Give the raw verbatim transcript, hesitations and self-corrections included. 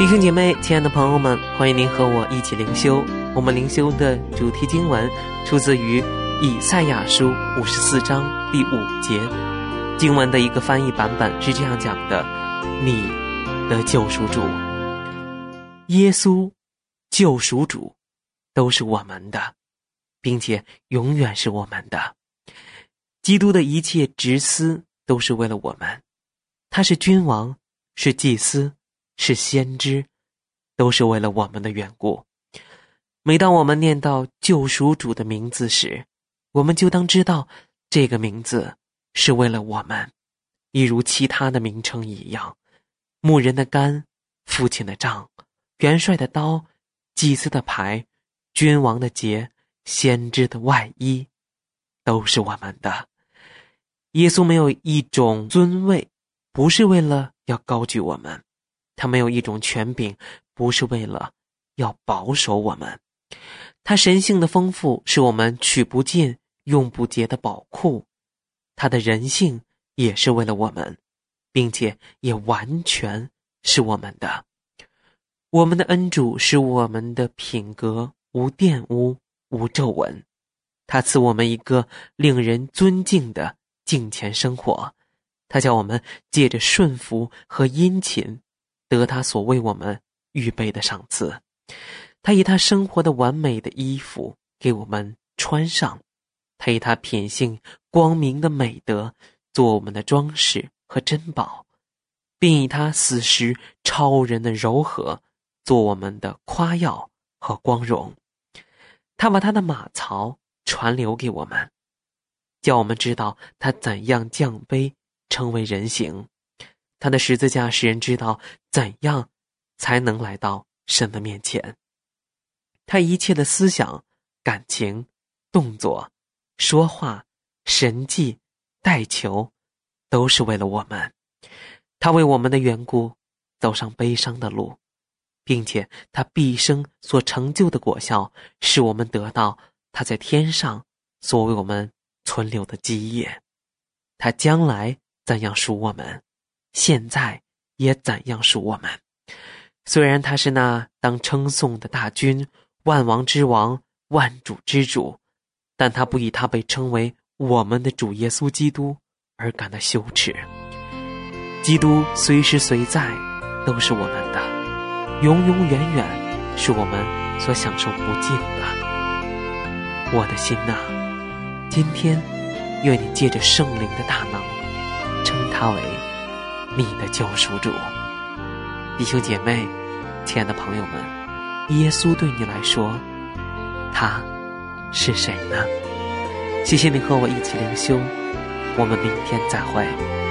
弟兄姐妹，亲爱的朋友们，欢迎您和我一起灵修。我们灵修的主题经文出自于以赛亚书五十四章第五节。经文的一个翻译版本是这样讲的：你的救赎主，耶稣救赎主都是我们的，并且永远是我们的。基督的一切职司都是为了我们，他是君王，是祭司，是先知，都是为了我们的缘故。每当我们念到救赎主的名字时，我们就当知道这个名字是为了我们，一如其他的名称一样。牧人的竿，父亲的杖，元帅的刀，祭司的牌，君王的节，先知的外衣，都是我们的。耶稣没有一种尊位，不是为了要高举我们，他没有一种权柄，不是为了要保守我们。他神性的丰富是我们取不尽用不竭的宝库，他的人性也是为了我们，并且也完全是我们的。我们的恩主使我们的品格无玷污，无皱纹。他赐我们一个令人尊敬的敬虔生活，他叫我们借着顺服和殷勤得他所为我们预备的赏赐。他以他生活的完美的衣服给我们穿上，他以他品性光明的美德做我们的装饰和珍宝，并以他死时超人的柔和做我们的夸耀和光荣。他把他的马槽传流给我们，叫我们知道他怎样降卑成为人形。他的十字架使人知道怎样才能来到神的面前。他一切的思想、感情、动作、说话、神迹、代求，都是为了我们。他为我们的缘故走上悲伤的路，并且他毕生所成就的果效，使我们得到他在天上所为我们存留的基业。他将来怎样属我们，现在也怎样属我们。虽然他是那当称颂的大君，万王之王，万主之主，但他不以他被称为我们的主耶稣基督而感到羞耻。基督随时随在都是我们的，永永远远是我们所享受不尽的。我的心啊，今天愿你借着圣灵的大能称他为你的救赎主。弟兄姐妹，亲爱的朋友们，耶稣对你来说，他是谁呢？谢谢你和我一起灵修，我们明天再会。